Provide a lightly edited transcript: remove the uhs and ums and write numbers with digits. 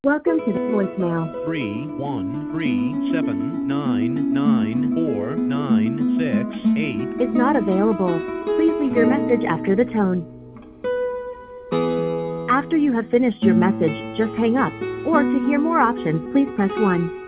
Welcome to the voicemail. 313-799-4968 Is not available. Please leave your message after the tone. After you have finished your message, just hang up. Or to hear more options, please press 1.